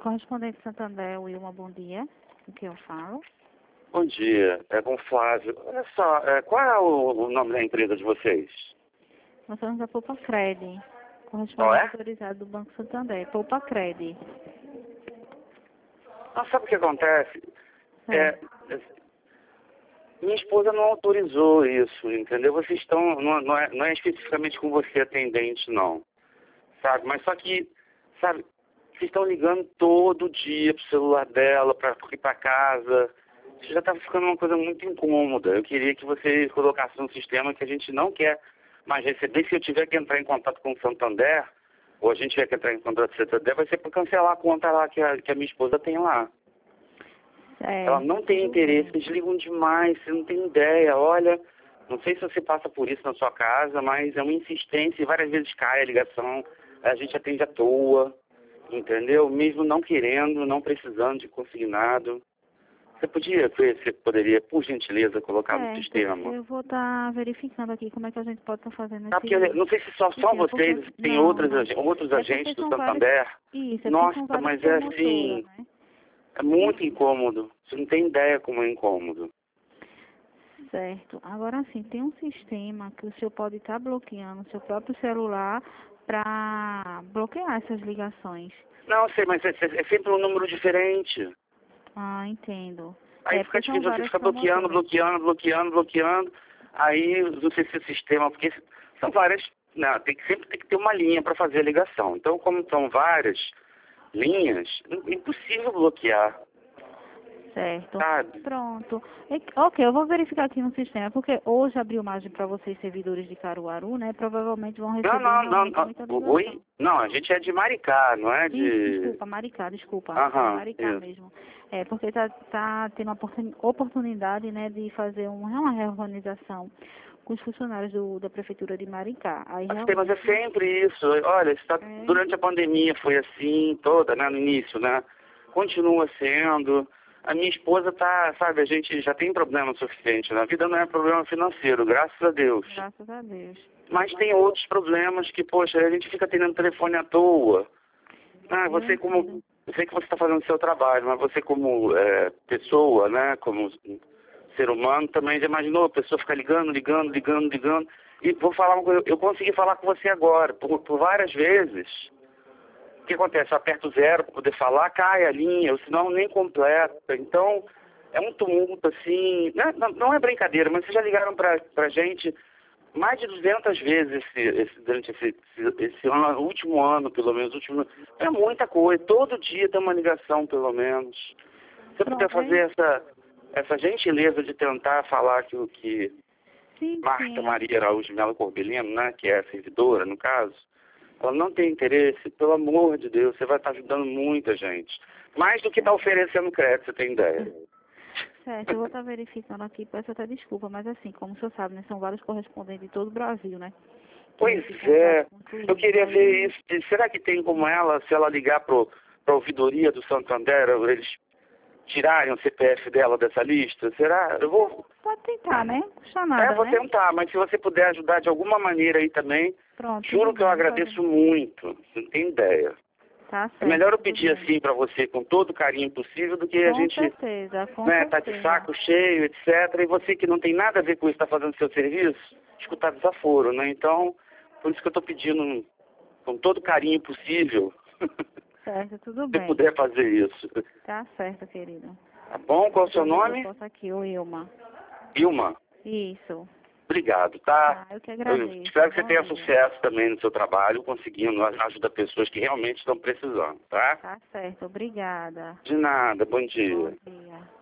Correspondente Santander, Wilma, bom dia. O que eu falo? Bom dia, é com o Flávio. Olha só, qual é o nome da empresa de vocês? Nós somos da Poupa Cred, Qual correspondente é? autorizado do Banco Santander. Poupa Cred. Não, sabe o que acontece? É. Minha esposa não autorizou isso, entendeu? Vocês estão, não é especificamente com você atendente, não. Sabe? Mas só que, sabe, vocês estão ligando todo dia pro celular dela, para ir para casa. Isso já está ficando uma coisa muito incômoda. Eu queria que você colocasse um sistema que a gente não quer mais receber. Se eu tiver que entrar em contato com o Santander, ou a gente tiver que entrar em contato com o Santander, vai ser para cancelar a conta lá que a minha esposa tem lá. Ela não tem interesse, eles ligam demais, você não tem ideia. Olha, não sei se você passa por isso na sua casa, mas é uma insistência e várias vezes cai a ligação, a gente atende à toa, entendeu? Mesmo não querendo, não precisando de consignado. Você poderia, por gentileza, colocar no sistema? Eu vou estar verificando aqui como é que a gente pode estar fazendo esse... Porque não sei se só vocês, tem outros agentes do Santander. Isso, Nossa, mas é assim, né? é muito incômodo. Você não tem ideia como é incômodo. Certo. Agora sim, tem um sistema que o senhor pode estar bloqueando o seu próprio celular para bloquear essas ligações. Não, sei, mas é sempre um número diferente. Ah, entendo. Aí fica difícil, você fica bloqueando. Aí, não sei se o sistema, porque são várias, né, sempre tem que ter uma linha para fazer a ligação. Então, como são várias linhas, é impossível bloquear. Certo. Sabe? Pronto. Ok, eu vou verificar aqui no sistema, porque hoje abriu margem para vocês, servidores de Caruaru, né? Provavelmente vão receber Não. muita ligação. Oi? Não, a gente é de Maricá, não é de... Isso, desculpa, Maricá, desculpa. Maricá isso. mesmo. É, porque tá tendo a oportunidade, né, de fazer uma reorganização com os funcionários da Prefeitura de Maricá. Aí, Mas é sempre isso. Olha, durante a pandemia foi assim, toda, né, no início, né? Continua sendo. A minha esposa sabe, a gente já tem problema suficiente. Na vida não é problema financeiro, graças a Deus. Graças a Deus. Mas tem outros problemas que, poxa, a gente fica atendendo telefone à toa. Eu sei que você está fazendo o seu trabalho, mas você como pessoa, né, como ser humano, também já imaginou a pessoa ficar ligando. E vou falar uma coisa, eu consegui falar com você agora, por várias vezes. O que acontece? Eu aperto 0 para poder falar, cai a linha, ou senão nem completa. Então, é um tumulto assim, não é brincadeira, mas vocês já ligaram para a gente mais de 200 vezes durante esse ano, último ano, pelo menos. É muita coisa, todo dia tem uma ligação, pelo menos. Se você puder fazer essa gentileza de tentar falar que o que Marta Maria Araújo Melo Corbelino, né, que é a servidora, no caso, ela não tem interesse, pelo amor de Deus, você vai estar ajudando muita gente. Mais do que está oferecendo crédito, você tem ideia. Certo, eu vou estar verificando aqui, peço até desculpa, mas assim, como o senhor sabe, né, são vários correspondentes de todo o Brasil, né? Pois é, eu queria ver isso. Será que tem como se ela ligar para a ouvidoria do Santander, eles tirarem o CPF dela dessa lista? Será? Pode tentar, né? Não custa nada, vou tentar, mas se você puder ajudar de alguma maneira aí também, juro que eu agradeço muito, você não tem ideia. Tá certo. É melhor eu pedir assim para você com todo o carinho possível do que a gente tá de saco cheio, etc. E você que não tem nada a ver com isso, está fazendo seu serviço, escutar desaforo, né? Então, por isso que eu estou pedindo com todo o carinho possível. Certo, tudo bem. Se puder fazer isso. Tá certo, querido. Tá bom? Qual é o seu nome? Eu posso aqui, o Ilma. Ilma? Isso. Obrigado, tá? Eu que agradeço. Eu espero que você tenha sucesso também no seu trabalho, conseguindo ajudar pessoas que realmente estão precisando, tá? Tá certo, obrigada. De nada, bom dia. Bom dia.